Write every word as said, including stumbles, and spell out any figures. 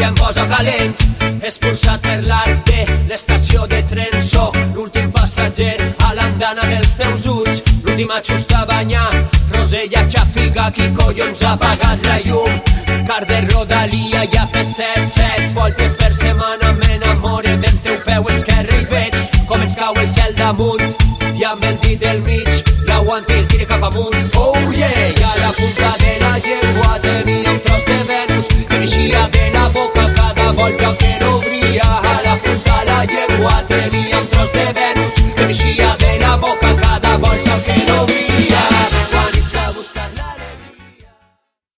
ja em posa calent. Expulsat per l'arc de l'estació de tren, soc l'últim passatger a l'andana dels teus ulls. L'últim ajust a banyar, Rosella xafiga, qui collons ha apagat la llum? Car de Rodalia hi ha P set, set voltes per setmana, m'enamore del teu peu esquerre i veig com ens cau el cel damunt. I amb el dit del mig l'aguanti el tire cap amunt. Oh yeah! I a la punta de la llengua tenia un tros de Venus que n'eixia de la boca cada volta que